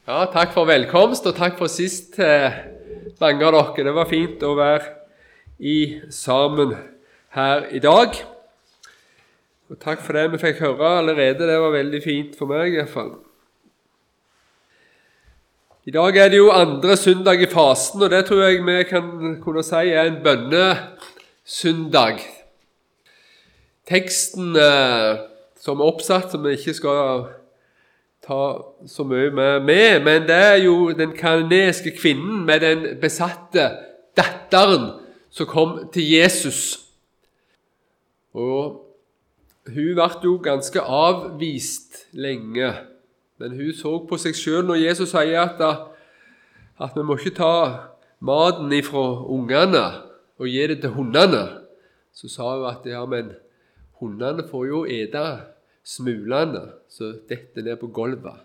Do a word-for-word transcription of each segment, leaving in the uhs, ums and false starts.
Ja, takk for velkomst, og takk for sist til mange av dere. Det var fint å være i sammen her i dag. Og takk for det vi fikk høre allerede. Det var veldig fint for meg i hvert fall. I dag er det jo andre søndag i fasen, og det tror jeg vi kan kunne si er en bønnesøndag. Teksten eh, som er oppsatt, som vi ikke skal ta så mye med, med, men det er jo den kanaanske kvinnen med den besatte datteren som kom til Jesus. Og hun ble jo ganske avvist lenge, men hun så på seg selv når Jesus sier at, at vi må ikke ta maten ifra ungene og gi det til hundene. Så sa hun at ja, men hundene får jo ete smulene, så dette ned på gulvet.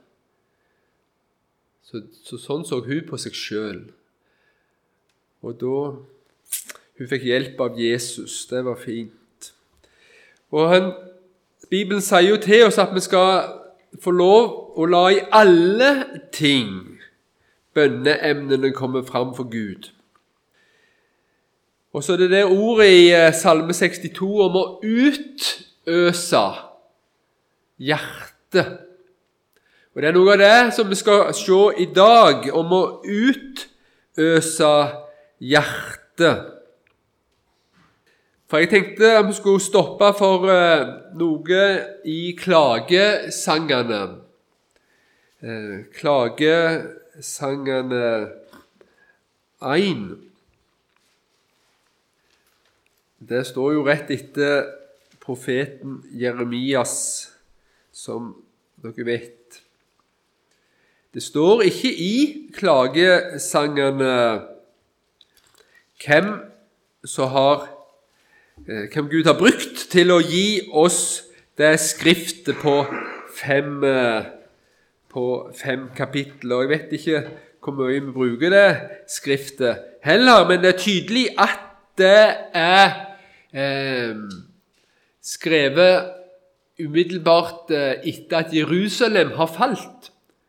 Så, så sånn så hun på seg selv. Og da hun fikk hjelp av Jesus, det var fint. Og han, Bibelen sier jo til oss at vi skal få lov å la i alle ting bønneemnene komme fram for Gud. Og så er det det ordet i Salme sekstito om å utøse hjerte. Og det er noe av det som vi skal se i dag, om å utøse hjerte. For jeg tenkte at vi skulle stoppe for uh, noe i klagesangene. Uh, klagesangene én. Det står jo rett etter profeten Jeremias, som dere vet. Det står ikke i klagesangene hvem som har hvem Gud har brukt til å gi oss det skriftet på fem, på fem kapitler. Jeg vet ikke hvor mye vi bruker det skriftet heller, men det er tydelig at det er eh, skrevet umiddelbart etter at Jerusalem har falt.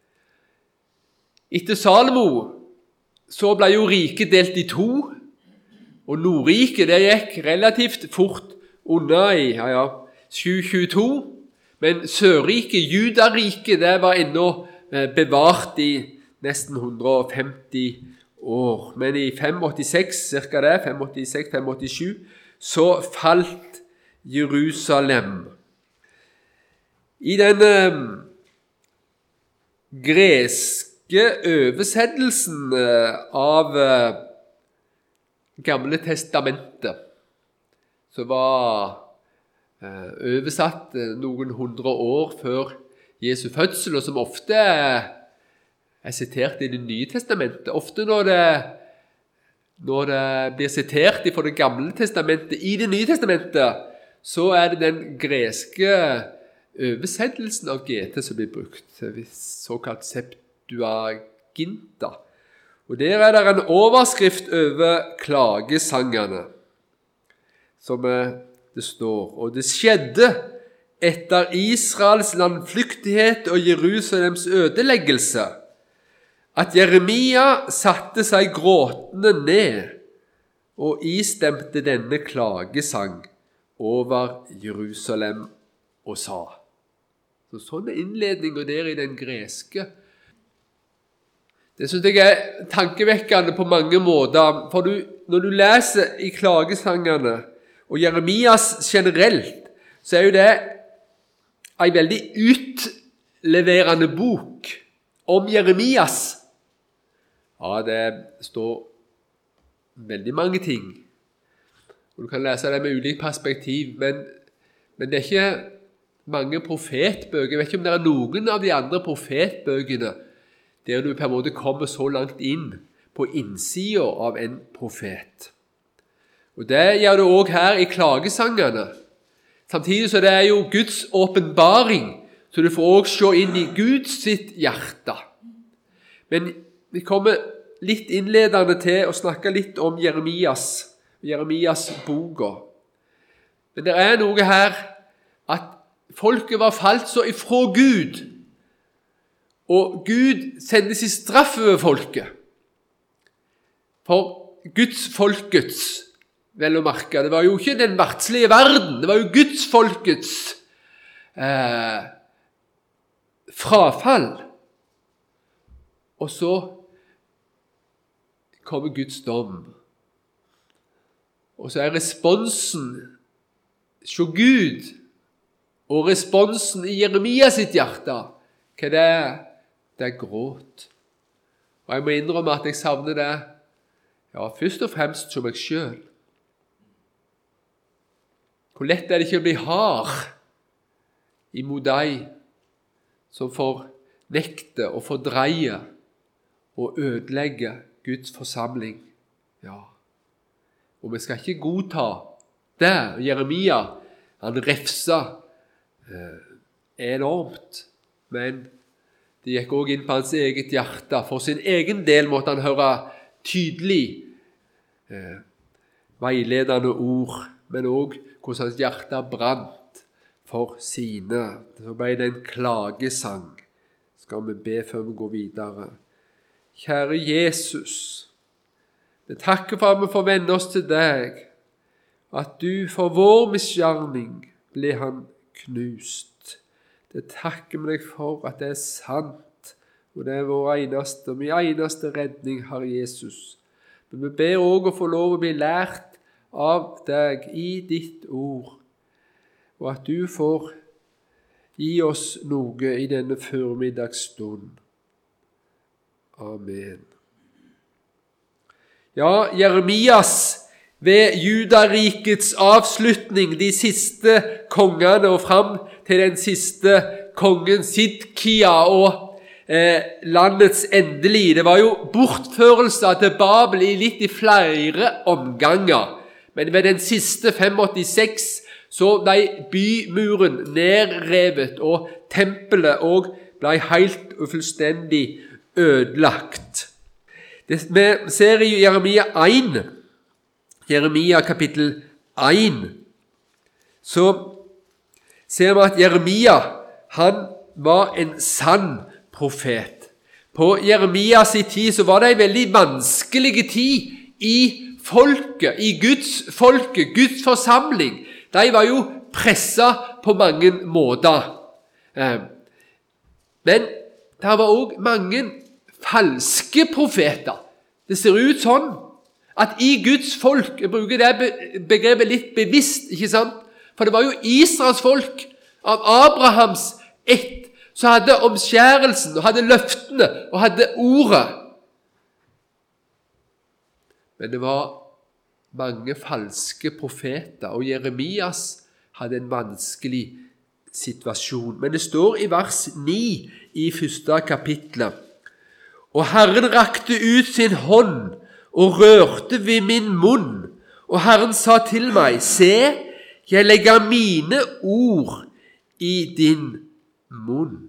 Etter Salomo så ble jo riket delt i to, og Nordriket det gikk relativt fort unna i ja, ja, sju tjueto, men Sørriket, Judariket, det var ennå bevart i nesten hundre og femti år. Men i fem åttiseks, cirka det, fem åttiseks til fem åttisju, så falt Jerusalem. I den eh, greske oversettelsen eh, av eh, Gamle testamentet, som var eh, oversatt eh, noen hundre år før Jesu fødsel, og som ofte er, er sitert i Det nye testamentet. Ofte når det, når det blir sitert fra Det gamle testamentet i Det nye testamentet, så er det den greske oversettelsen av G T som blir brukt, såkalt Septuaginta. Og der er det en overskrift over klagesangene, som det står. Og det skjedde etter Israels landflyktighet og Jerusalems ødeleggelse, at Jeremia satte seg gråtende ned og istemte denne klagesang over Jerusalem og sa. Så sånn er innledningen der i den greske. Det synes jeg er tankevekkende på mange måter, for du, når du leser i klagesangene, og Jeremias generelt, så er jo det en veldig utleverende bok om Jeremias. Ja, det står veldig mange ting, og du kan lese det med ulik perspektiv, men, men det er ikke mange profetbøker. Jeg vet ikke om det er noen av de andre profetbøkene der du på en måte kommer så langt inn på innsiden av en profet. Og det gjør du også her i klagesangene. Samtidig så det er jo Guds åpenbaring, så du får også se inn i Guds sitt hjerte. Men vi kommer litt innledende til å snakke litt om Jeremias, Jeremias boka. Men det er noe her at folket var falt så ifra Gud, og Gud sendte sin straff over folket. For Guds folkets, vel å merke, det var jo ikke den verdslige verden, det var jo Guds folkets eh, frafall. Og så kommer Guds dom. Og så er responsen hos Gud, og responsen i Jeremia sitt hjerte, hva det er? Det er gråt. Og jeg må innrømme at jeg savner det, ja, først og fremst som meg selv. Hvor lett er det ikke å bli hard imot deg som fornekter og fordreier og ødelegger Guds forsamling. Ja, og vi skal ikke godta det. Jeremia, han refsa eh, enormt, men det gikk også inn på hans eget hjerte. For sin egen del måtte han høre tydelig eh, veiledende ord, men også hvordan hans hjerte brant for sine. Så ble det en klagesang. Skal vi be før vi går videre. Kjære Jesus, vi takker for at vi får vende oss til deg, at du for vår misgjerning ble han knust. Det takker vi deg for at det er sant, og det er vår eneste, min eneste redning, Herre Jesus. Men vi ber også å få lov å bli lært av deg i ditt ord, og at du får gi oss noe i denne formiddagsstund. Amen. Ja, Jeremias ved Judarikets avslutning, de siste kongene og frem til den siste kongen Sidkia og eh, landets endelig. Det var jo bortførelse til Babel i litt i flere omganger. Men ved den siste fem åttiseks så ble bymuren nedrevet, og tempelet også ble helt og fullstendig ødelagt. Det, vi ser i Jeremia én, Jeremia kapittel én, så ser vi at Jeremia, han var en sann profet. På Jeremias tid så var det en veldig vanskelig tid i folket, i Guds folket, Guds forsamling. De var jo presset på mange måter. Men det var også mange falske profeter. Det ser ut sånn at i Guds folk, jeg bruker det begrepet litt bevisst, ikke sant? For det var jo Israels folk av Abrahams ett som hadde omskjærelsen, og hadde løftene, og hadde ordet. Men det var mange falske profeter, og Jeremias hadde en vanskelig situasjon. Men det står i vers ni i første kapitlet: Og Herren rakte ut sin hånd og rørte ved min munn, og Herren sa til meg: Se, jeg legger mine ord i din munn.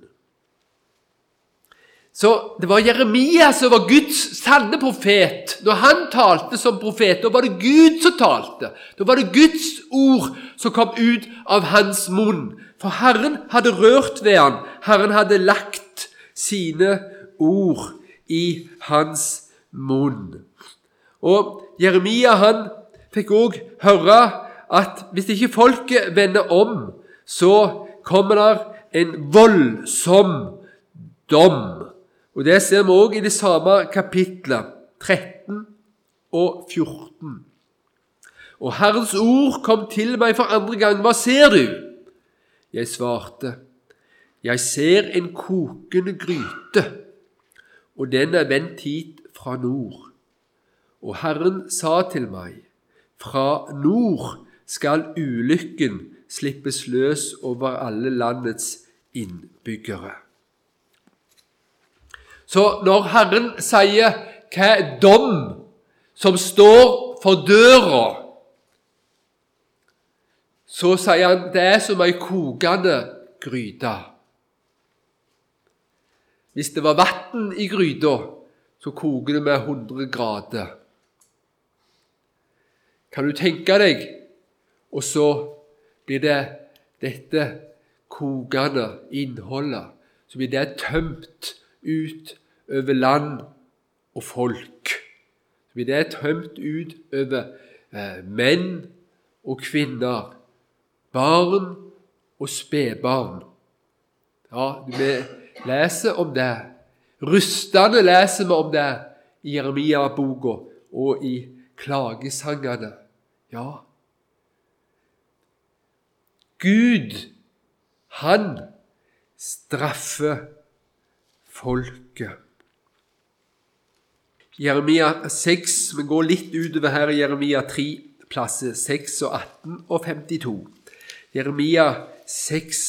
Så det var Jeremia som var Guds sanne profet. Når han talte som profet, da var det Gud som talte. Da var det Guds ord som kom ut av hans munn. For Herren hadde rørt ved han. Herren hadde lagt sine ord i hans munn. Og Jeremia, han fikk også høre at hvis ikke folket vender om, så kommer der en voldsom dom. Og det ser vi også i det samme kapitlet, tretten og fjorten. Og Herrens ord kom til meg for andre gang: Hva ser du? Jeg svarte: Jeg ser en kokende gryte, og den er vendt hit fra nord. Og Herren sa til meg: Fra nord skal ulykken slippes løs over alle landets innbyggere. Så når Herren sier hva er dom som står for døra, så sier han det er som en kokende gryte. Hvis det var vann i gryta, så koker det med hundre grader. Kan du tenke deg? Og så blir det dette kokende innholdet, så blir det tømt ut over land og folk. Så blir det tømt ut over eh, menn og kvinner, barn og spedbarn. Ja, vi leser om det. Rystende leser vi om det i Jeremia-boka og i klagesangene. Ja. Gud, han straffer folket. Jeremia seks, vi går litt utover her i Jeremia tre, plasser seks og atten og femtito. Jeremia seks.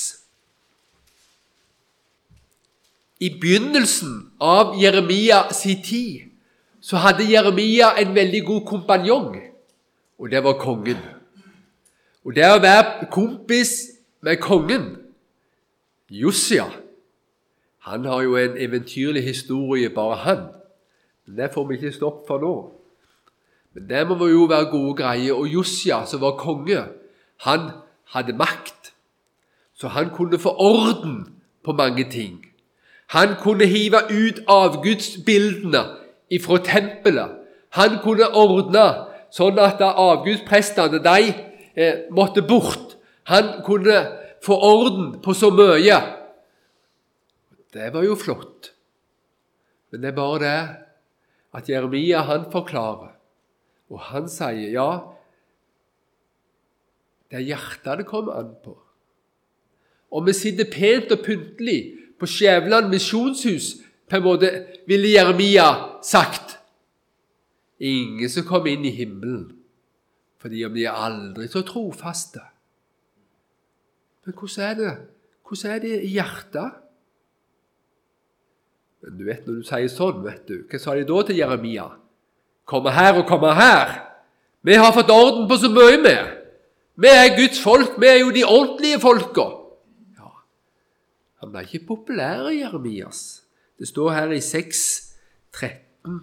I begynnelsen av Jeremia sin tid, så hadde Jeremia en veldig god kompanjong, og det var kongen. Og det å være kompis med kongen, Josia, han har jo en eventyrlig historie, bare han. Men det får vi ikke stopp for nå. Men det må jo være gode greier. Og Josia, som var konge, han hadde makt. Så han kunne få orden på mange ting. Han kunne hive ut avgudsbildene ifra tempelet. Han kunne ordne sånn at avgudsprestene, de eh, måtte bort. Han kunne få orden på så mye. Det var jo flott. Men det er bare det at Jeremia, han forklarer, og han sier, ja, det er hjertet det kommer an på. Og vi sitter pent og pyntelig på Skjæveland misjonshus, på en måte ville Jeremia sagt, ingen som kommer inn i himmelen, fordi om de er aldri så trofaste. Men hvordan er det? Hvordan er det i hjertet? Men du vet, når du sier sånn, vet du, hva sa de da til Jeremia? Komme her og komme her. Vi har fått orden på så mye med. Vi er Guds folk, vi er jo de ordentlige folka. Ja, han er ikke populær, Jeremias. Det står her i seks tretten.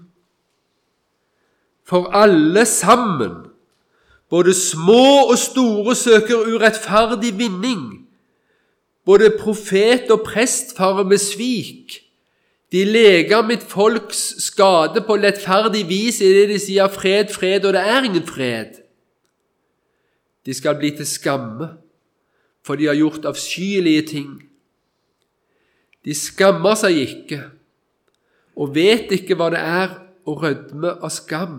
For alle sammen, både små og store, søker urettferdig vinning. Både profet og prest farer med svik. De leger mitt folks skade på lettferdig vis i det de sier fred, fred, og det er ingen fred. De skal bli til skamme, for de har gjort avskyelige ting. De skammer seg ikke, og vet ikke hva det er å rødme av skam.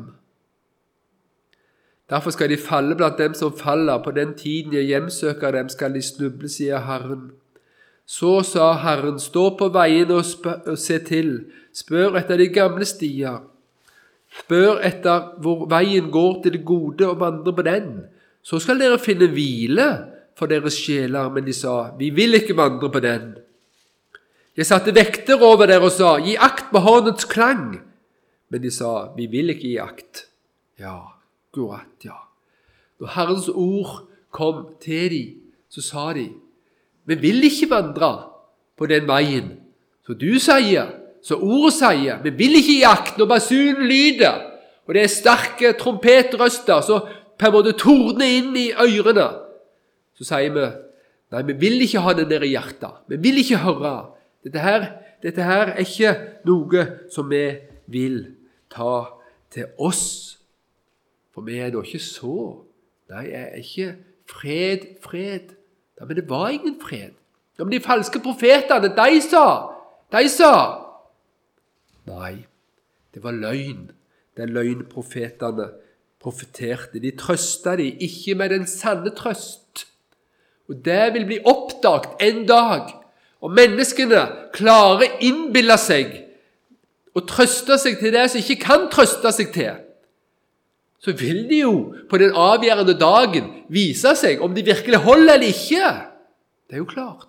Derfor skal de falle blant dem som faller, på den tiden jeg hjemsøker dem skal de snuble, sier Herren. Så sa Herren, stå på veien og, og se til, spør etter de gamle stier, spør etter hvor veien går til det gode og vandre på den, så skal dere finne hvile for deres sjeler. Men de sa, vi vil ikke vandre på den. Jeg satte vekter over dere og sa, gi akt på hornets klang. Men de sa, vi vil ikke gi akt. Ja, akkurat, ja. Når Herrens ord kom til dem, så sa de, vi vil ikke vandre på den veien. Så du sier, så ordet sier, vi vil ikke gi akt når basunen lyder, og det er sterke trompetrøster, så på en måte tordner inn i ørene. Så sier vi, nei, vi vil ikke ha det der i hjertet. Vi vil ikke høre. Dette her, dette her er ikke noe som vi vil ta til oss. For vi er da ikke så. Nei, jeg er ikke fred, fred. Ja, men det var ingen fred. Ja, men de falske profetene, de sa, de sa. Nei, det var løgn. Det løgnprofetene profeterte. De trøstet de ikke med den sanne trøst. Og det vil bli oppdaget en dag. Og menneskene klarer innbille seg og trøste seg til det som ikke kan trøste seg til. Så vil de jo på den avgjørende dagen vise seg om de virkelig holder eller ikke. Det er jo klart.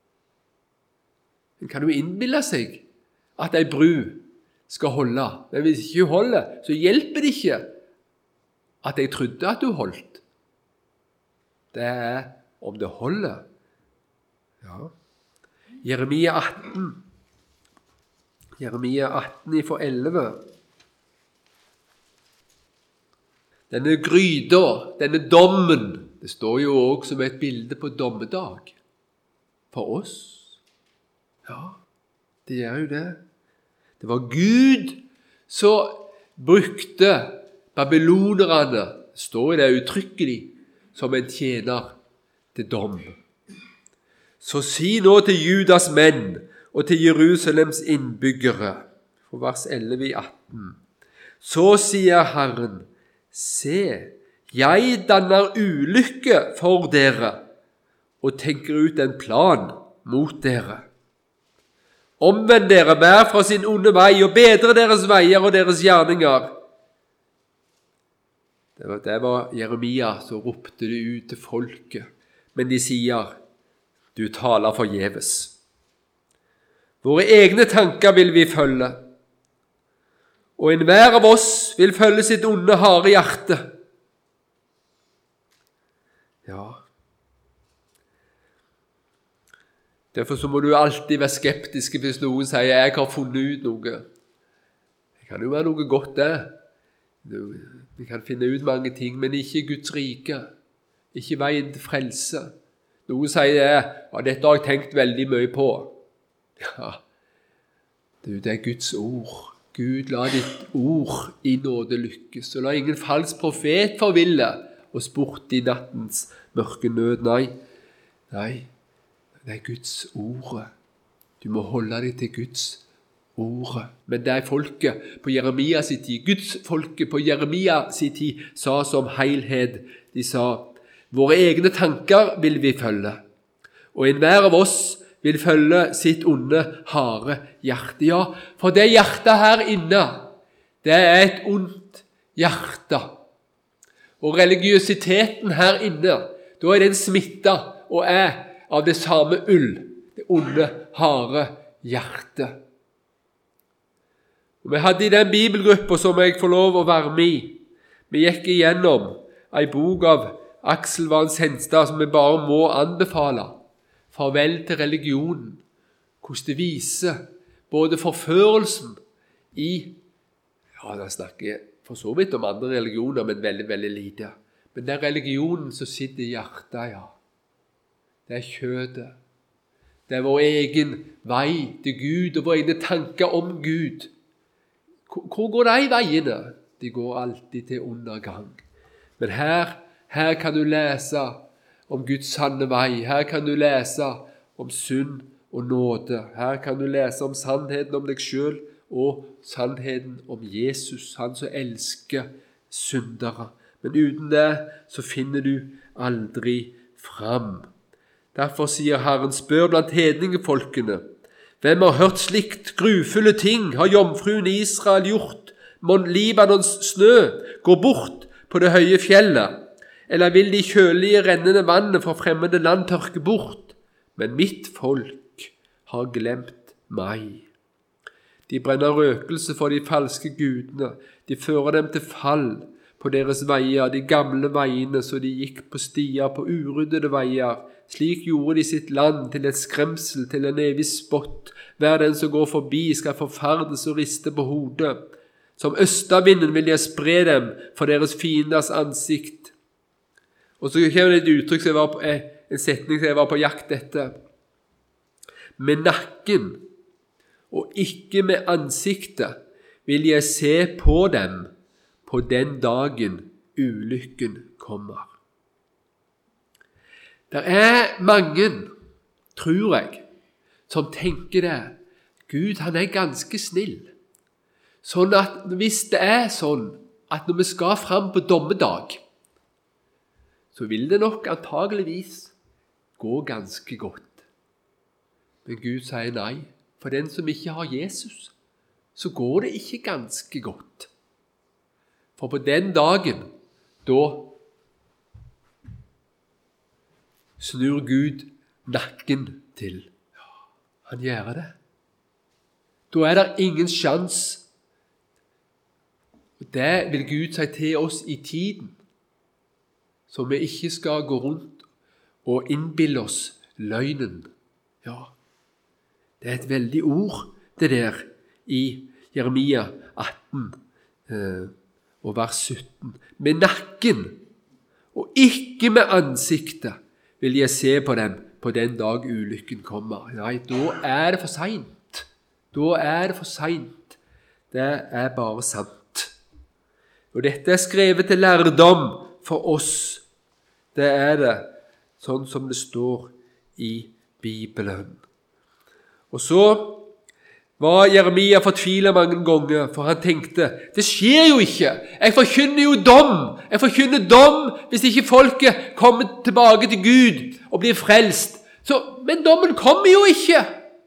Men kan jo innbille seg at en bru skal holde. Men hvis ikke hun holder, så hjelper det ikke at jeg trodde at du holdt. Det er om det holder. Ja. Jeremia atten. Jeremia atten ifra elleve. Denne gryda, denne dommen, det står jo også som et bilde på dommedag. For oss. Ja, det gjør jo det. Det var Gud som brukte babylonerne, står det uttrykkelig, som en tjener til dom. Så si nå til Judas menn og til Jerusalems innbyggere, for vers elleve i atten. Så sier Herren, se, jeg danner ulykke for dere og tenker ut en plan mot dere. Omvend dere hver fra sin onde vei og bedre deres veier og deres gjerninger. Det var, det var Jeremia som ropte det ut til folket, men de sier, du taler forgjeves. Våre egne tanker vil vi følge, og enhver av oss vil følge sitt onde, harde hjerte. Ja. Derfor så må du alltid være skeptisk hvis noen sier, jeg har funnet ut noe. Det kan jo være noe godt det. Vi kan finne ut mange ting, men ikke Guds rike. Ikke veien til frelse. Noen sier det, ja, dette har jeg tenkt veldig mye på. Ja, det er Guds ord. Gud, la ditt ord i nåde lykkes, og la ingen falsk profet forville og sport i nattens mørke nød. Nei, nei, det er Guds ord. Du må holde deg til Guds ordet. Men det er folket på Jeremia sin tid, Guds folket på Jeremia sin tid, sa som helhet, de sa, våre egne tanker vil vi følge, og enhver av oss vil følge sitt onde, harde hjerte. Ja, for det hjertet her inne, det er et ondt hjerte. Og religiøsiteten her inne, da er den smittet og er av det samme ull, det onde, harde hjertet. Og vi hadde i den bibelgruppen som jeg får lov å være med i, vi gikk igjennom en bok av Aksel Vans Henstad som vi bare må anbefale, Farvel til religionen, hvordan det viser både forførelsen i, ja, da snakker jeg for så vidt om andre religioner, men veldig, veldig lite. Men det er religionen som sitter i hjertet, ja. Det er kjødet. Det er vår egen vei til Gud, og våre egne tanker om Gud. Hvor går de veiene? De går alltid til undergang. Men her, her kan du lese om Guds sanne vei. Her kan du lese om synd og nåde. Her kan du lese om sannheten om deg selv og sannheten om Jesus, han som elsker syndere. Men uten det så finner du aldri fram. Derfor sier Herren, spør blant hedningefolkene, hvem har hørt slikt grufulle ting har jomfruen Israel gjort? Må Libanons snø gå bort på det høye fjellet? Eller vil de kjølige rennende vannet fra fremmede land tørke bort? Men mitt folk har glemt meg. De brenner røkelse for de falske gudene. De fører dem til fall på deres veier, de gamle veiene, så de gikk på stier på uryddede veier. Slik gjorde de sitt land til et skremsel, til en evig spott. Hver den som går forbi skal forferdes og riste på hodet. Som østavinden vil jeg spre dem for deres fienders ansikt. Og så kommer det et uttrykk som jeg var på, en setning som jeg var på jakt etter. Med nakken og ikke med ansiktet vil jeg se på dem på den dagen ulykken kommer. Det er mange, tror jeg, som tenker det. Gud, han er ganske snill. Sånn at hvis det er sånn at når vi skal fram på dommedag, så vil det nok antageligvis gå ganske godt. Men Gud sier nei. For den som ikke har Jesus, så går det ikke ganske godt. For på den dagen, da snur Gud nakken til. Ja, han gjør det. Da er det ingen sjans. Det vil Gud si til oss i tiden, så vi ikke skal gå rundt og innbille oss løgnen. Ja, det er et veldig ord, det der, i Jeremia atten eh, og vers sytten. Med nakken og ikke med ansiktet vil jeg se på dem på den dag ulykken kommer. Nei, da er det for sent. Da er det for sent. det er bare sant. Og dette er skrevet til lærdom for oss. Det er det, sånn som det står i Bibelen. Og så var Jeremia fortvilet mange ganger, for han tenkte, det skjer jo ikke. Jeg forkynner jo dom. Jeg forkynner dom hvis ikke folket kommer tilbake til Gud og blir frelst. Så, men dommen kommer jo ikke.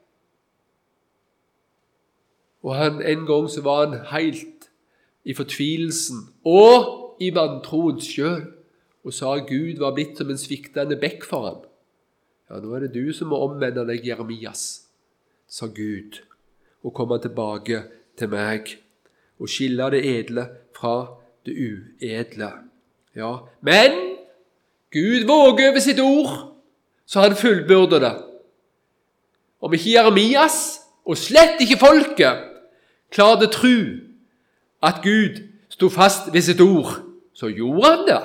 Og han, en gang så var han helt i fortvilelsen og i vantroen selv, og sa at Gud var blitt som en sviktende bekk for ham. Ja, nå er det du som må omvende deg, Jeremias, sa Gud, og komme tilbake til meg, og skille det edle fra det uedle. Ja, men Gud våger over sitt ord, så han fullbyrder det. Om ikke Jeremias, og slett ikke folket, klarte tro at Gud stod fast ved sitt ord, så gjorde han det.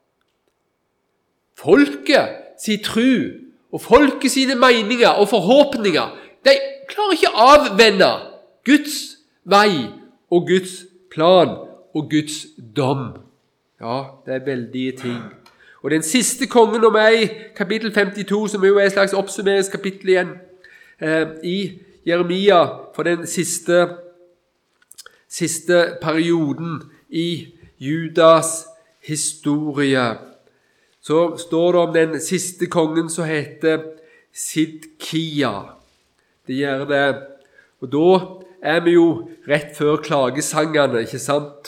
Folket sin tro, og folket sine meninger og forhåpninger, de klarer ikke å avvende Guds vei og Guds plan og Guds dom. Ja, det er veldige ting. Og den siste kongen om meg, kapittel femtito, som er jo en slags oppsummeringskapittel igjen, eh, i Jeremia, for den siste, siste perioden i Judas historie. Så står det om den siste kongen som heter Sidkia. Det gjør det. Og da er vi jo rett før klagesangene, ikke sant?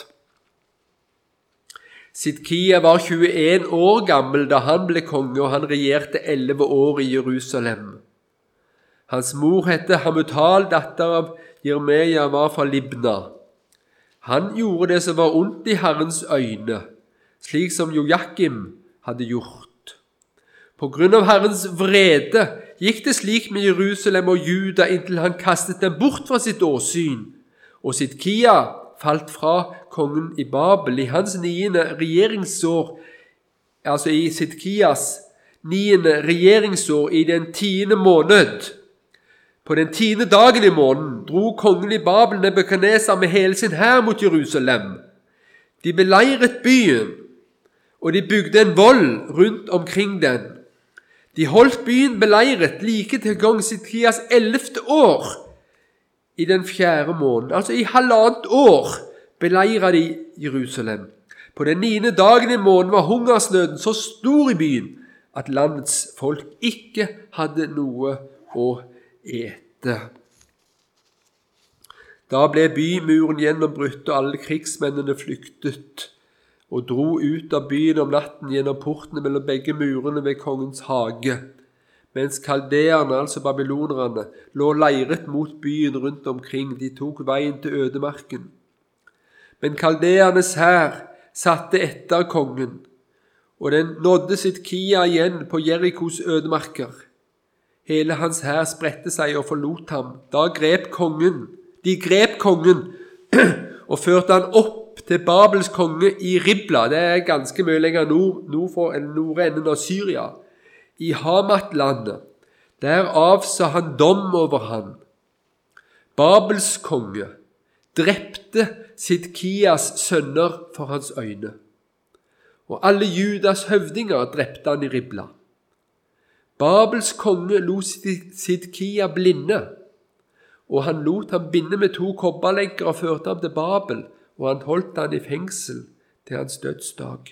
Sidkia var tjueen år gammel da han ble konge, og han regjerte elleve år i Jerusalem. Hans mor hette Hamutal, datter av Jeremia, var fra Libna. Han gjorde det som var ondt i Herrens øyne, slik som Joakim hadde gjort. På grunn av Herrens vrede gikk det slik med Jerusalem og Juda inntil han kastet dem bort fra sitt åsyn, og Sidkia falt fra kongen i Babel i hans niende regjeringsår, altså i Sidkias niende regjeringsår i den tiende måned. På den tiende dagen i måneden dro kongen i Babel Nebukadnesar med hele sin hær mot Jerusalem. De beleiret byen, og de bygde en vold rundt omkring den. De holdt byen beleiret like til kong Sidkias ellevte år i den fjerde måneden, altså i halvannet år beleiret de Jerusalem. På den niende dagen i måneden var hungersnøden så stor i byen at landets folk ikke hadde noe å ete. Da ble bymuren gjennombrutt, og alle krigsmennene flyktet og dro ut av byen om natten gjennom portene mellom begge murene ved kongens hage, mens kaldeerne, altså babylonerne, lå leiret mot byen rundt omkring. De tok veien til ødemarken. Men kaldeernes hær satte etter kongen, og den nådde Sidkia igjen på Jerikos ødemarker. Hele hans hær spredte seg og forlot ham. Da grep kongen, de grep kongen og førte han opp til Babels konge i Ribla. Det er ganske mye lenger nord, nord for, eller nordenden av Syria, i Hamat-landet. Der avsa han dom over han. Babels konge drepte Sidkias sønner for hans øyne, og alle Judas høvdinger drepte han i Ribla. Babels konge lot Sidkia blinde, og han lot ham binde med to kobberlenker og førte ham til Babel, og han holdt han i fengsel til hans dødsdag.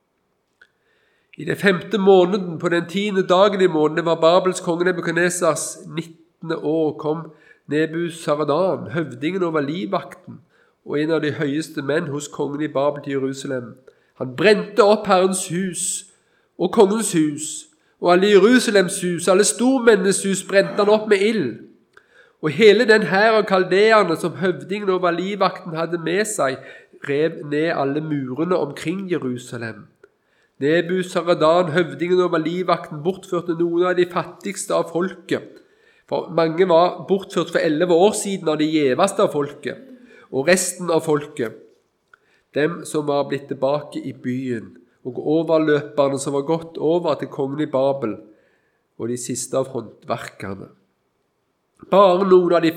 I den femte måneden, på den tiende dagen i måneden, var Babels konge Nebukadnesars nittende år, kom Nebuzaradan, høvdingen over livvakten, og en av de høyeste menn hos kongen i Babel til Jerusalem. Han brente opp Herrens hus og kongens hus, og alle Jerusalems hus, alle stormennenes hus brente han opp med ild. Og hele den hær av kaldeerne som høvdingen over livvakten hadde med seg, rev ned alle murene omkring Jerusalem. Nebuzaradan, høvdingen over livvakten, bortførte noen av de fattigste av folket. For mange var bortført for elleve år siden av de gjeveste av folket, og resten av folket, dem som var blitt tilbake i byen, og overløperne som var gått over til kongen i Babel, og de siste av håndverkerne. Bare noen av de fattige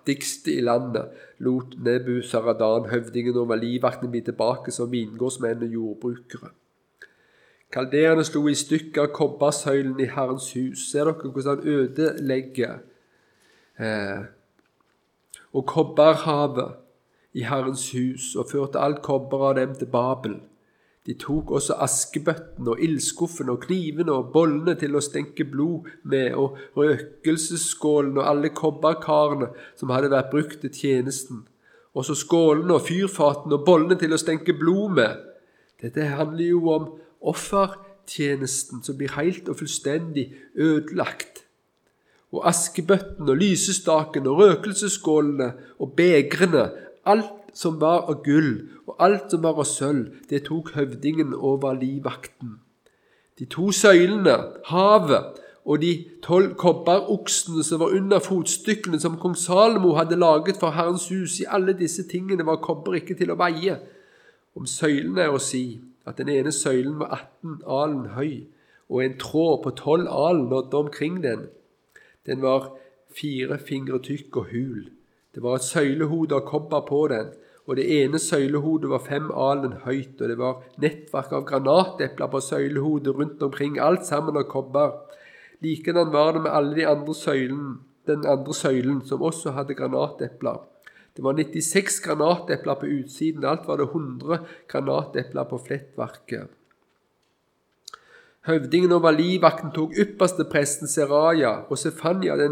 mektigste i landet, lot Nebuzaradan, høvdingen over livvaktene, bli tilbake som vingårdsmenn og jordbrukere. Kalderene slo i stykker kobbersøylen i Herrens hus. Ser dere hvordan han ødelegger eh, og kobberhavet i Herrens hus, og førte alt kobber av dem til Babel. De tok også askebøttene og ildskuffene og knivene og bollene til å stenke blod med, og røkelsesskålene og alle kobberkarene som hadde vært brukt til tjenesten. Også skålene og fyrfatene og bollene til å stenke blod med. Dette handler jo om offertjenesten som blir helt og fullstendig ødelagt. Og askebøttene og lysestaken og røkelsesskålene og begrene, alt som var av gull og alt som var av sølv, det tok høvdingen over livvakten. De to søylene, havet og de tolv kobberoksene som var under fotstykkene som kong Salomo hadde laget for Herrens hus, i alle disse tingene var kobber ikke til å veie. Om søylene er å si at den ene søylen var atten alen høy, og en tråd på tolv alen nådde omkring den. Den var fire fingre tykk og hul. Det var et søylehode av kobber på den, og det ene søylehodet var fem alen høyt, og det var nettverk av granatepler på søylehodet rundt omkring, alt sammen av kobber. Likedan var det med alle de andre søylen, den andre søylen, som også hadde granatepler. Det var nittiseks granatepler på utsiden, alt var det hundre granatepler på flettverket. Høvdingen over livvakten tok ypperste presten Seraja, og Sefania den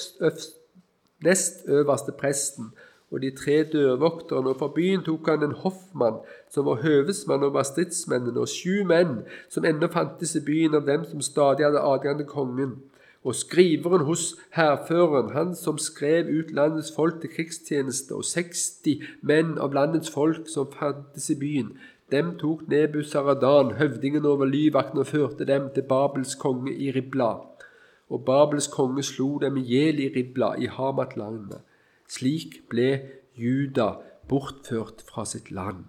nest øverste presten, og de tre dørvokterne, og fra byen tok han en hoffmann, som var høvesmann over stridsmennene, og sju menn, som ennå fantes i byen av dem som stadig hadde adgang til kongen. Og skriveren hos hærføreren, han som skrev ut landets folk til krigstjeneste, og seksti menn av landets folk som fantes i byen, dem tok Nebuzaradan, høvdingen over livvakten, og førte dem til Babels konge i Ribla. Og Babels konge slo dem i hjel i Ribla i Hamat-landet. Slik ble Juda bortført fra sitt land.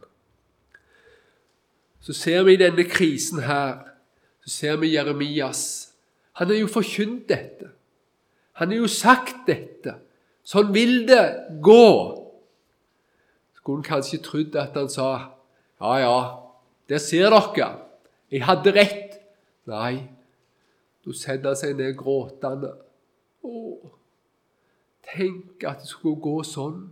Så ser vi i denne krisen her, så ser vi Jeremias. Han har jo forkynt dette. Han har jo sagt dette. Sånn vil det gå. Skulle han kanskje trodd at han sa, ja, ja, der ser dere. Jeg hadde rett. Nei, da setter han seg ned gråtende. Åh, tenk at det skulle gå sånn.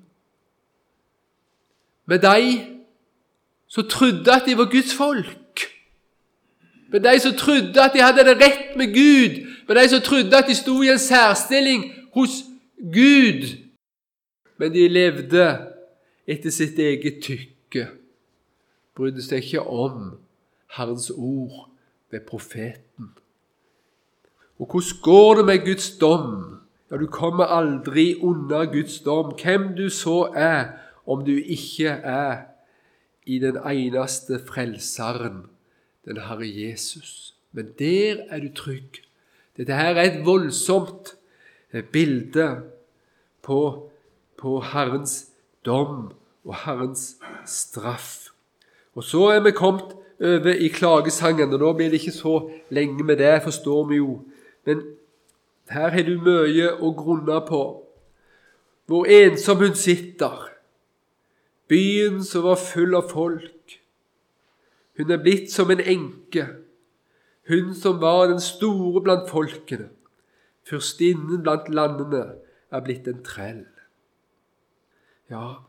Med de som trodde at de var Guds folk. Med de som trodde at de hadde det rett med Gud. Med de som trodde at de stod i en særstilling hos Gud. Men de levde etter sitt eget tykke. Brydde seg ikke om Herrens ord ved profeten. Og hvordan går det med Guds dom? Ja, du kommer aldri unna Guds dom, hvem du så er, om du ikke er i den eneste frelseren, den Herre Jesus. Men der er du trygg. Dette her er et voldsomt bilde på, på Herrens dom og Herrens straff. Og så er vi kommet over i klagesangen, og nå blir det ikke så lenge med det, forstår vi jo. Men her har du mye å grunne på. Hvor ensom hun sitter. Byen som var full av folk. Hun er blitt som en enke. Hun som var den store blant folkene. Fyrstinnen blant landene er blitt en trell. Ja,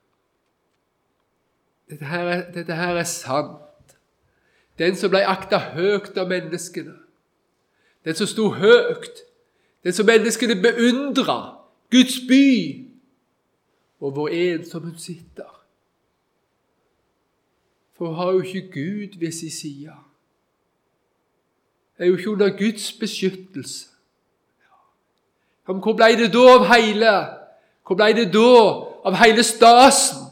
dette her er, dette her er sant. Den som ble aktet høyt av menneskene. Den som stod høyt. Den som menneskene beundret. Guds by. Og hvor ensom hun sitter. For hun har jo ikke Gud ved sin side. Er jo ikke under Guds beskyttelse. Men hvor ble det da av hele? Hvor ble det da av hele stasen?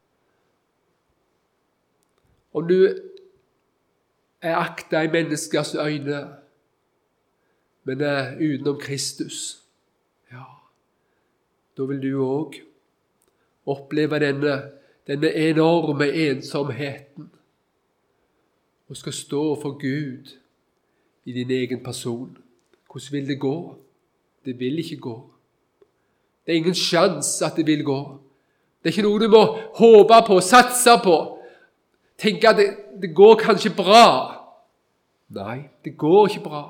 Om du er akta i menneskers øyne, men er utenom Kristus, ja, da vil du også oppleve denne, denne enorme ensomheten og skal stå for Gud i din egen person. Hvordan vil det gå? Det vil ikke gå. Det er ingen sjans at det vil gå. Det er ikke noe du må håpe på, satse på. Tenke at det, det går kanskje bra. Nei, det går ikke bra.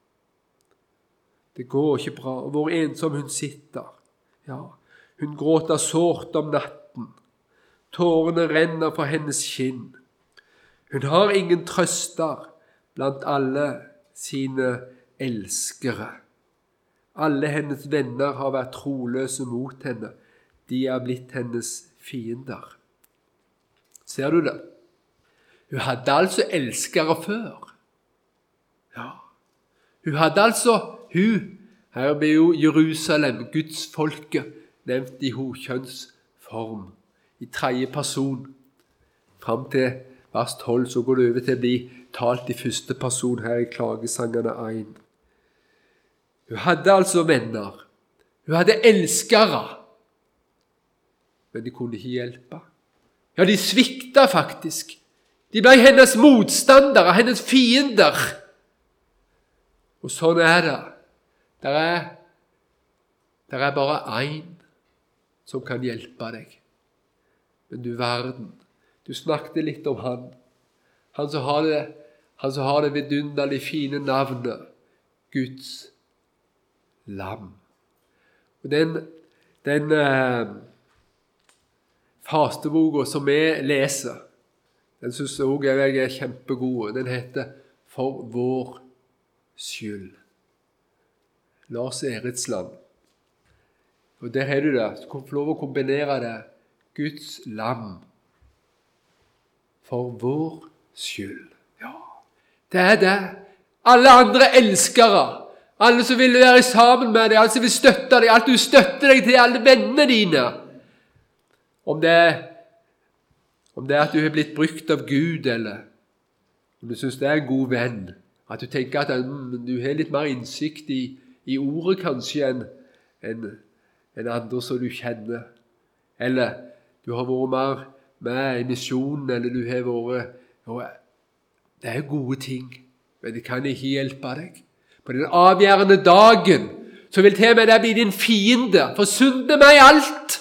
Det går ikke bra. Og hvor ensom hun sitter. Ja, hun gråter sårt om natten. Tårene renner fra hennes kinn. Hun har ingen trøster blant alle sine elskere. Alle hennes venner har vært troløse mot henne. De er blitt hennes fiender. Ser du det? Hun hadde altså elskere før. Ja. Hun hadde altså, hun, her blir jo Jerusalem, Guds folke, nevnt i hokjønnsform, i tredje person. Fram til vers tolv, så går det over til å bli talt i første person her i Klagesangene én. Hun hadde altså venner. Hun hadde elskere. Men de kunne ikke hjelpe. Ja, de svikta faktisk. De ble hennes motstandere, hennes fiender. Og sånn er det. Der er, der er bare én som kan hjelpe deg. Men du verden, du snakket litt om han. Han som har det, han som har det vidunderlig fine navnet, Guds lam. Og den, den eh, fasteboka som vi leser, den synes jeg også jeg er kjempegod. Den heter For vår skyld. Lars Eritsland. Og der har du det. Så kan du få lov å kombinere det. Guds lam. For vår skyld. Ja, det er det. Alle andre elskere. Alle som vil være sammen med deg, alle som vil støtte deg, alt du støtter deg til, alle vennene dine. Om det er, om det er at du har blitt brukt av Gud, eller om du synes det er en god venn, at du tenker at mm, du har litt mer innsikt i, i ordet kanskje enn en, en andre som du kjenner. Eller du har vært mer med i misjonen, eller du har vært... Jo, det er gode ting, men det kan ikke hjelpe deg. På den avgjørende dagen, så vil til og med det bli din fiende, for synde meg alt.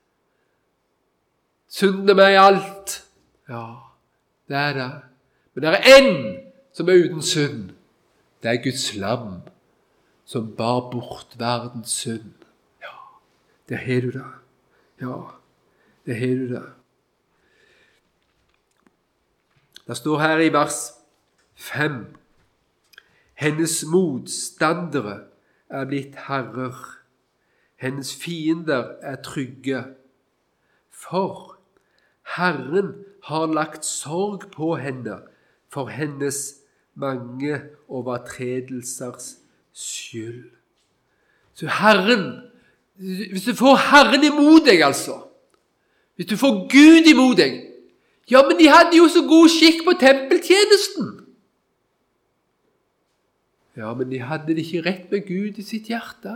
Synde meg alt. Ja, det er det. Men det er en som er uten synd. Det er Guds lam, som bar bort verdens synd. Ja, det har du det. Ja, det har du det. Det står her i vers fem. Hennes motstandere er blitt herrer. Hennes fiender er trygge. For Herren har lagt sorg på henne for hennes mange overtredelsers skyld. Så Herren, hvis du får Herren imot deg altså, hvis du får Gud imot deg, ja, men de hadde jo så god skikk på tempeltjenesten. Ja, men de hadde det ikke rett med Gud i sitt hjerte.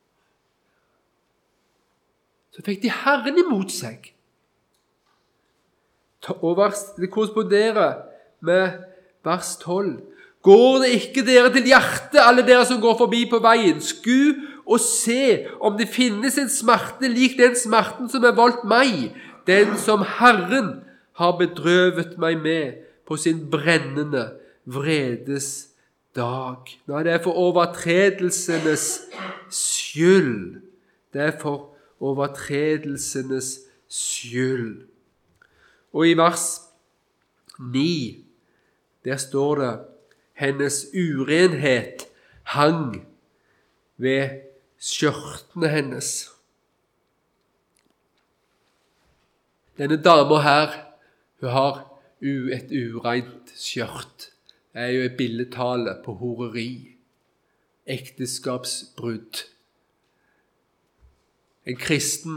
Så fikk de Herren imot seg. Og vers, det korresponderer med vers tolv. Går det ikke dere til hjertet, alle dere som går forbi på veien? Sku og se om det finnes en smerte lik den smerten som er voldt meg, den som Herren har bedrøvet meg med på sin brennende vredes dag. Nei, det er for overtredelsenes skyld. Det er for overtredelsenes skyld. Og i vers ni, der står det, hennes urenhet hang ved skjørtene hennes. Denne dama her, hun har et ureint skjørt. Det er jo et billedtale på horeri, ekteskapsbrudd. En kristen,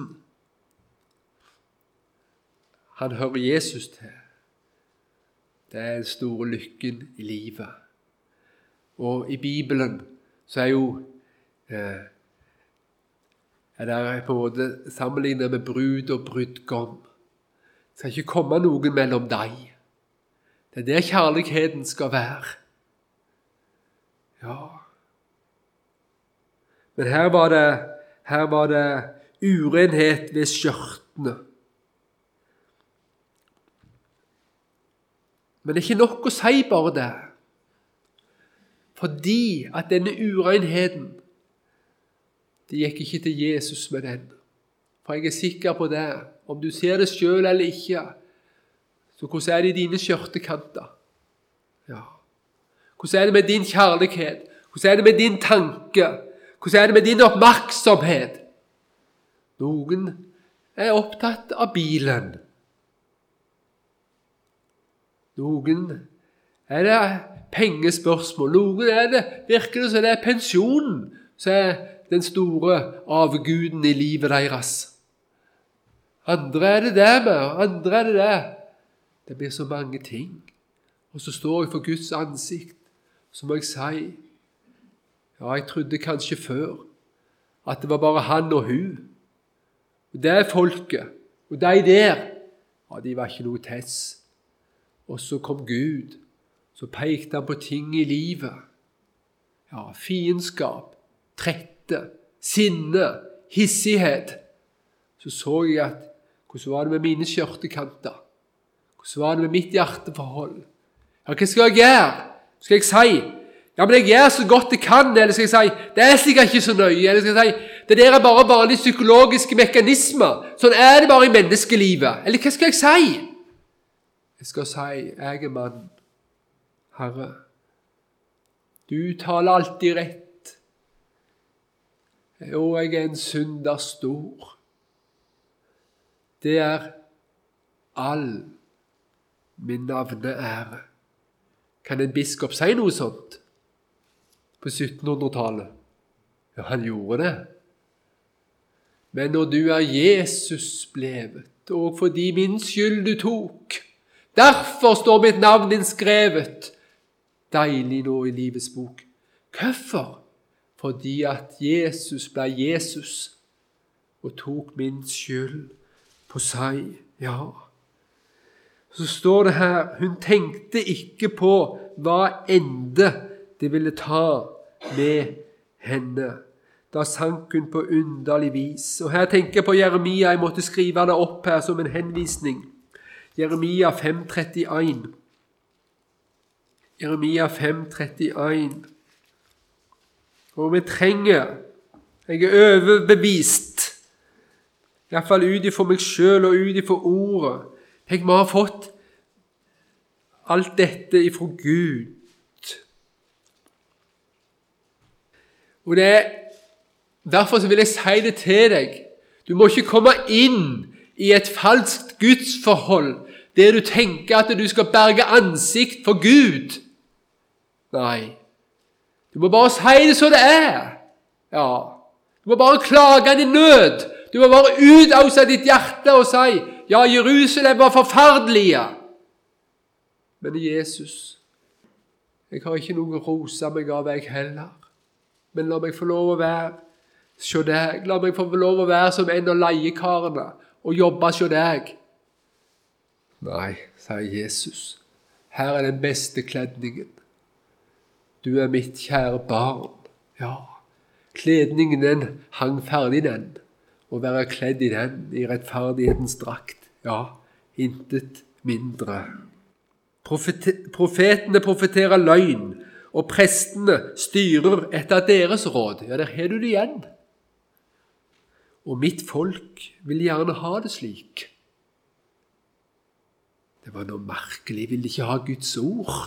han hører Jesus til. Det er den store lykken i livet. Og i Bibelen så er jo eh, er det på en måte sammenlignet med brud og brudgom. Det skal ikke komme noen mellom deg. Det er der kjærligheten skal være. Ja. Men her var det, her var det urenhet ved skjørtene. Men det er ikke nok å si bare det. Fordi at denne urenheten, det gikk ikke til Jesus med den. For jeg er sikker på det. Om du ser det selv eller ikke, så hvordan er det i dine skjørtekanter? Ja. Hvordan er det med din kjærlighet? Hvordan er det med din tanke? Hvordan er det med din oppmerksomhet? Noen er opptatt av bilen. Noen er det pengespørsmål. Noen er det, virker det som det er pensjonen som er den store avguden i livet deres. Andre er det det med, andre er det det. Det blir så mange ting. Og så står jeg for Guds ansikt, så må jeg si, ja, jeg trodde kanskje før at det var bare han og hun. Og det er folket, og de der, ja, de var ikke noe tess. Og så kom Gud, så pekte han på ting i livet. Ja, fiendskap, trette, sinne, hissighet. Så så jeg at, hvordan var det med mine skjørtekanter? Hvordan var det med mitt hjerteforhold? Ja, hva skal jeg gjøre? Skal jeg si, ja, men jeg gjør så godt jeg kan, eller skal jeg si, det er sikkert ikke så nøye, eller skal jeg si, det der er bare vanlige psykologiske mekanismer. Sånn er det bare i menneskelivet. Eller hva skal jeg si? Jeg skal si, jeg er mann, Herre. Du taler alltid rett. Og jeg er en synder stor. Det er all min navneære. Kan en biskop si noe sånt på syttenhundretallet? Ja, han gjorde det. Men når du er Jesus blevet, og fordi min skyld du tok, derfor står mitt navn innskrevet, deilig nå i livets bok. Hvorfor? Fordi at Jesus ble Jesus, og tok min skyld på seg, ja. Så står det her, hun tenkte ikke på hva ende det ville ta med henne. Da sank hun på underlig vis. Og her tenker jeg på Jeremia, jeg måtte skrive det opp her som en henvisning. Jeremia fem trettien. Jeremia fem trettien. Og vi trenger, jeg er overbevist, i hvert fall ut ifra meg selv og ut ifra ordet. Tenk, vi har fått alt dette ifra Gud. Og det er, derfor så vil jeg si det til deg. Du må ikke komme inn i et falskt gudsforhold, der du tenker at du skal berge ansikt for Gud. Nei. Du må bare si det så det er. Ja. Du må bare klage din nød. Du må bare utause ditt hjerte og si, ja, Jerusalem var forferdelige. Men Jesus, jeg har ikke noe å rose meg av jeg heller. Men la meg få lov å være se deg. La meg få lov å være som en av leiekarene og jobbe se deg. Nei, sier Jesus, her er den beste kledningen. Du er mitt kjære barn. Ja, kledningen den hang ferdig den, og være kledd i den, i rettferdighetens drakt. Ja, intet mindre. Profete, profetene profeterer løgn, og prestene styrer etter deres råd. Ja, der har du det igjen. Og mitt folk vil gjerne ha det slik. Det var noe merkelig, vil de ikke ha Guds ord.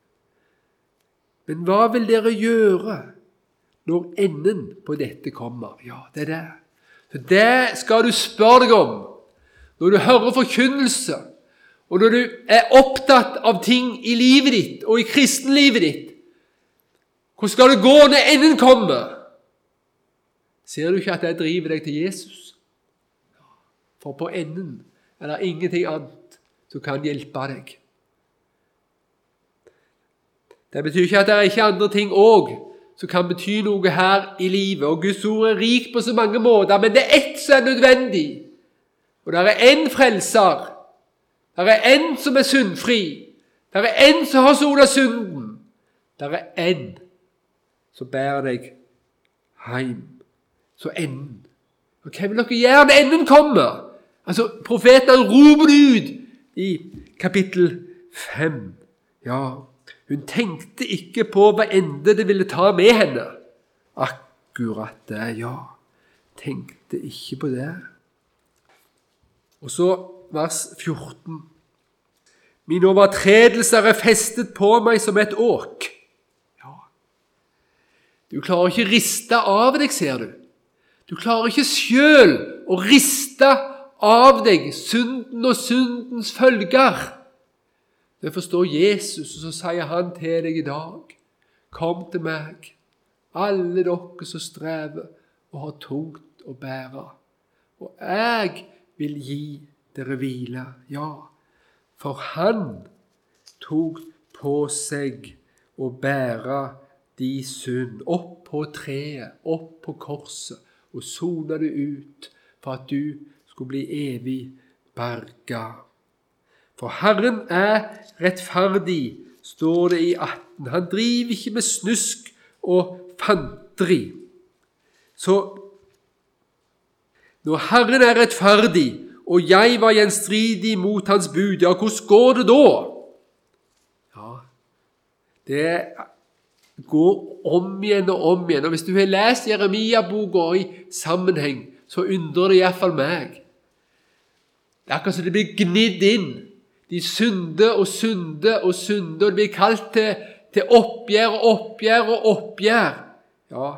Men hva vil dere gjøre når enden på dette kommer? Ja, det er det. Så det skal du spørre deg om når du hører forkynnelse, og når du er opptatt av ting i livet ditt og i kristenlivet ditt. Hvordan skal det gå når enden kommer? Ser du ikke at det driver deg til Jesus? For på enden er det ingenting annet som kan hjelpe deg. Det betyr ikke at det er ikke andre ting også som kan bety noe her i livet. Og Guds ord er rik på så mange måter, men det er ett som er nødvendig. Og det er en frelser. Det er en som er syndfri. Det er en som har solet synden. Det er en som bærer deg hjem. Så enden, Og hva vil dere gjøre når enden kommer? Altså, profeten han roper det ut i kapittel fem. Ja, hun tenkte ikke på hva ende det ville ta med henne. Akkurat det, ja. Tenkte ikke på det. Og så vers fjorten. Mine overtredelser er festet på meg som et åk. Ja. Du klarer ikke riste av deg, ser du. Du klarer ikke selv å riste av deg synden og syndens følger. Det forstår Jesus, og så sier han til deg i dag, kom til meg, alle dere som strever og har tungt å bære, og jeg vil gi dere hvile. Ja, for han tok på seg å bære de synd opp på treet, opp på korset, og sona det ut for at du skulle bli evig berga. For Herren er rettferdig, står det i atten. Han driver ikke med snusk og fanteri. Så når Herren er rettferdig, og jeg var gjenstridig mot hans bud, ja, hvordan går det da? Ja, det går om igjen og om igjen. Og hvis du har lest Jeremia-boka i sammenheng, så undrer det i hvert fall meg. Det er akkurat som det blir gnidd inn. De synder og synder og synder, og det blir kalt til, til oppgjør og oppgjør og oppgjør. Ja.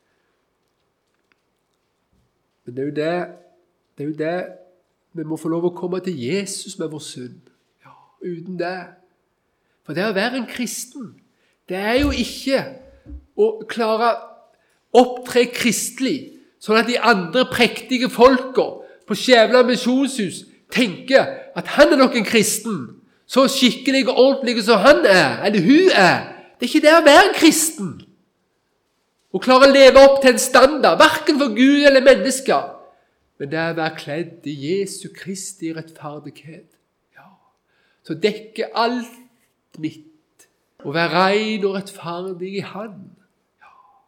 Men det er jo det, det er jo det, vi må få lov å komme til Jesus med vår synd. Ja, uten det. For det å være en kristen, det er jo ikke å klare opptre kristelig, sånn at de andre prektige folka på Skjæveland misjonshus tenker at han er nok en kristen, så skikkelig og ordentlig som han er, eller hun er. Det er ikke det å være en kristen. Å klare å leve opp til en standard, hverken for Gud eller mennesker, men det er å være kledd i Jesu Kristi rettferdighet. Ja. Så dekker alt mitt, å være ren og rettferdig i Han. Ja.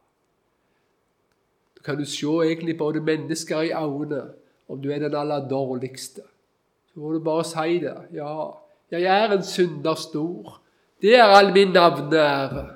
Da kan du se egentlig både mennesker i øynene, om du er den aller dårligste. Så må du bare si det. Ja, jeg er en synder stor. Det er all min navneære.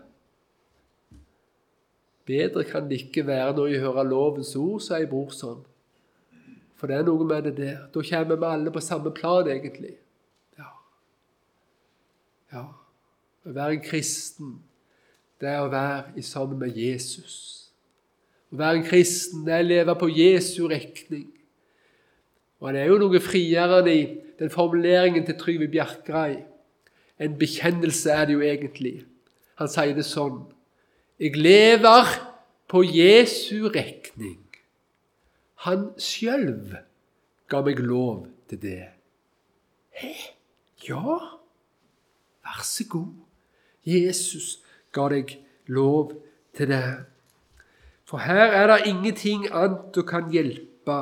Bedre kan det ikke være når jeg hører lovens ord, sier brorson. For det er noe med det der. Da kommer vi alle på samme plan, egentlig. Ja. Ja. Å være en kristen, det er å være sammen med Jesus. Å være en kristen, det er å leve på Jesu regning. Og det er jo noe friere i den formuleringen til Trygve Bjerkreim. En bekjennelse er det jo egentlig. Han sier det sånn: jeg lever på Jesu regning. Han selv ga meg lov til det. Hæ? Ja, vær så god. Jesus ga deg lov til det. For her er det ingenting annet du kan hjelpe.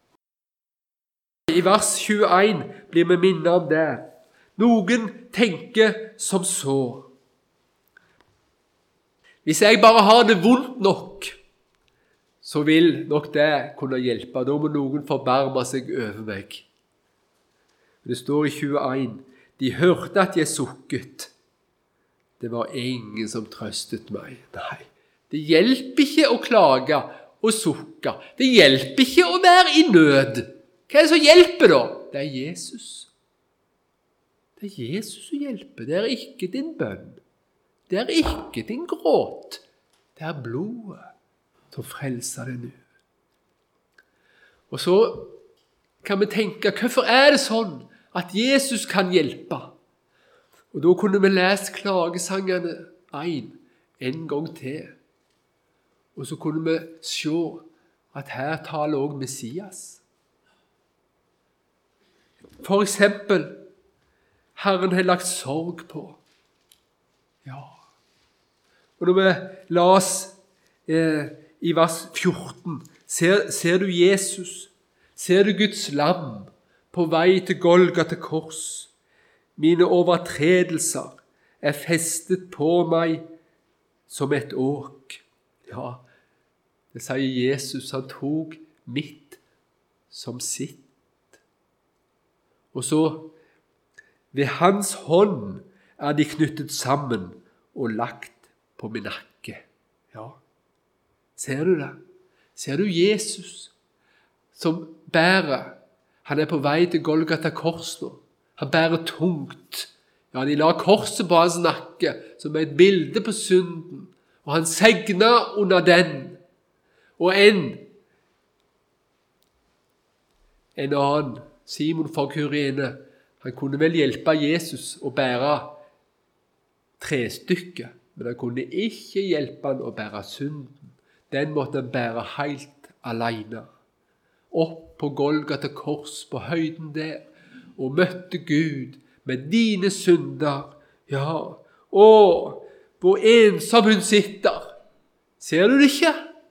I vers tjueen blir vi minnet om det. Noen tenker som så: hvis jeg bare har det vondt nok, så vil nok det kunne hjelpe. Da må noen forbarme seg over meg. Det står i tjueen: de hørte at jeg sukket. Det var ingen som trøstet meg. Nei, det hjelper ikke å klage og sukke. Det hjelper ikke å være i nød. Hva er det som hjelper da? Det er Jesus. Det er Jesus som hjelper. Det er ikke din bønn. Det er ikke din gråt. Det er blodet som frelser deg nå. Og så kan vi tenke, hvorfor er det sånn at Jesus kan hjelpe? Og da kunne vi lese klagesangene en, en gang til. Og så kunne vi se at her taler også Messias. For eksempel, Herren har lagt sorg på. Ja. Og når vi las eh, i vers fjorten, ser, ser du Jesus, ser du Guds lam på vei til Golgata kors. Mine overtredelser er festet på meg som et åk. Ja, det sier Jesus, han tok mitt som sitt. Og så, ved hans hånd er de knyttet sammen og lagt på min nakke. Ja, ser du det? Ser du Jesus som bærer? Han er på vei til Golgata kors nå. Han bærer tungt. Ja, de la korset på hans nakke, som er et bilde på synden. Og han segnet under den. Og en, en annen, Simon fra Kyrene, han kunne vel hjelpe Jesus å bære trestykket, men han kunne ikke hjelpe han å bære synden. Den måtte han bære helt alene. Opp på Golgata kors, på høyden der, og møtte Gud med dine synder. Ja, og hvor ensom hun sitter. Ser du det ikke?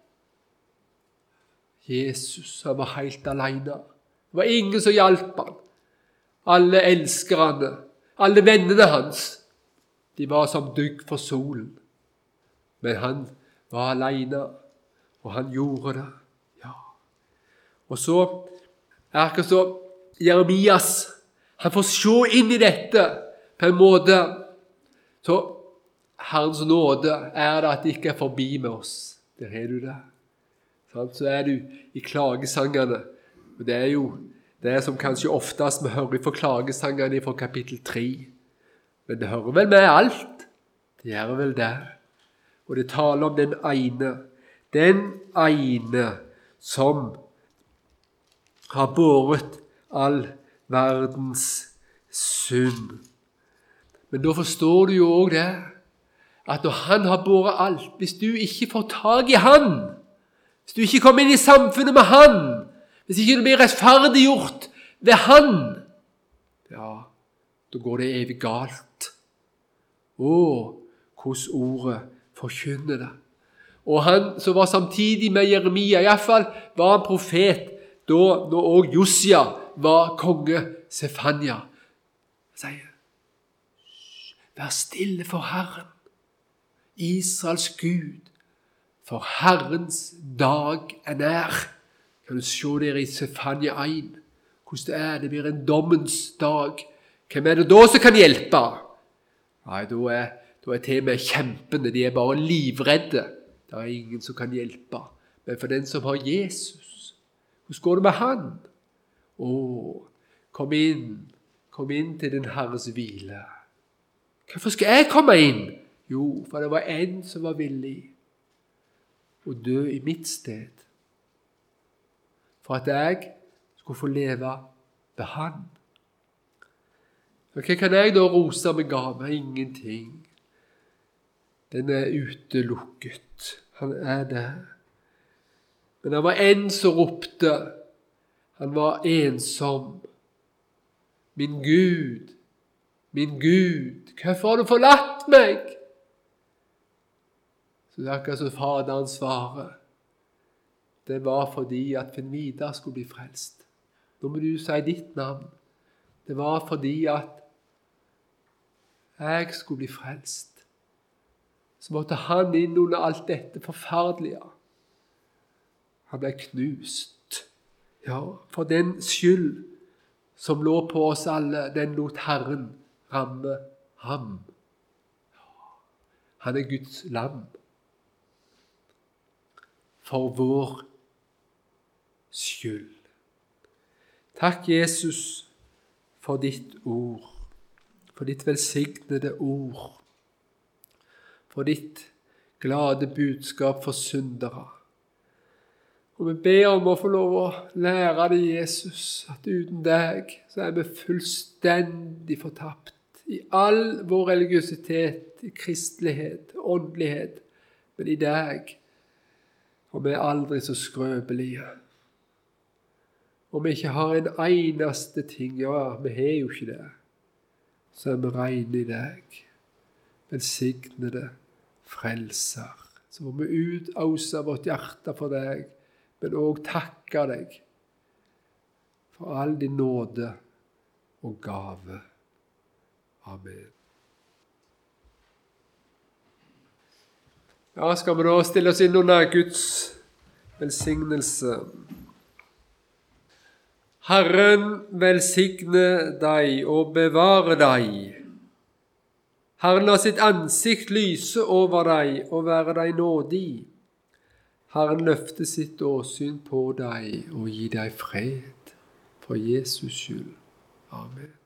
Jesus, han var helt alene. Det var ingen som hjalp han. Alle elskerne, alle vennene hans, de var som dugg for solen. Men han var alene, og han gjorde det. Ja. Og så er akkurat så Jeremias, han får se inn i dette på en måte. Så Herrens nåde er det at det ikke er forbi med oss. Der er du det. Så er du i klagesangene. Og det er jo det som kanskje oftest vi hører fra klagesangene fra kapittel tre. Men det hører vel med alt. Det gjør vel det. Og det taler om den ene. Den ene som har båret all verdens synd. Men da forstår du jo også det, at når han har båret alt, hvis du ikke får tag i han, hvis du ikke kommer inn i samfunnet med han, hvis ikke du blir rettferdiggjort ved han, ja, da går det evig galt. Og hvordan ordet forkynner det. Og han som var samtidig med Jeremia, i hvert fall var han profet, da når også Josia var konge Sefania. Han sier, vær stille for Herren, Israels Gud, for Herrens dag er nær. Kan du se dere i Sefania en, hvordan det er, det blir en dommens dag. Hvem er det da som kan hjelpe? Nei, da er, da er til og med kjempene, de er bare livredde. Det er ingen som kan hjelpe. Men for den som har Jesus, hvordan går det med han? Åh, kom inn, kom inn til din Herres hvile. Hvorfor skal jeg komme inn? Jo, for det var en som var villig å dø i mitt sted, for at jeg skulle få leve ved han. Og hva kan jeg da rose meg av? Ingenting. Den er utelukket. Han er det. Men det var en som ropte. Han var ensom. Min Gud, min Gud, hvorfor har du forlatt meg? Så det er akkurat som faderen svarer. Det var fordi at Finn Vidar skulle bli frelst. Nå må du si ditt navn. Det var fordi at jeg skulle bli frelst. Så måtte han inn under alt dette forferdelige. Han ble knust. Ja, for den skyld som lå på oss alle, den lot Herren ramme ham. Han er Guds lam. For vår skyld. Takk, Jesus, for ditt ord, for ditt velsignede ord, for ditt glade budskap for syndere. Og vi ber om å få lov å lære det, Jesus, at uten deg så er vi fullstendig fortapt i all vår religiøsitet, i kristelighet, åndelighet, men i deg. Og vi er aldri så skrøpelige. Og vi ikke har en eneste ting, ja, vi har jo ikke det, så er vi reine i deg. Velsignede frelser. Så må vi utause vårt hjerte for deg, men også takke deg for all din nåde og gave. Amen. Ja, skal vi da stille oss inn under Guds velsignelse. Herren velsigne deg og bevare deg. Herren la sitt ansikt lyse over deg og være deg nådig. Herren løfte sitt åsyn på deg og gi deg fred. For Jesus skyld. Amen.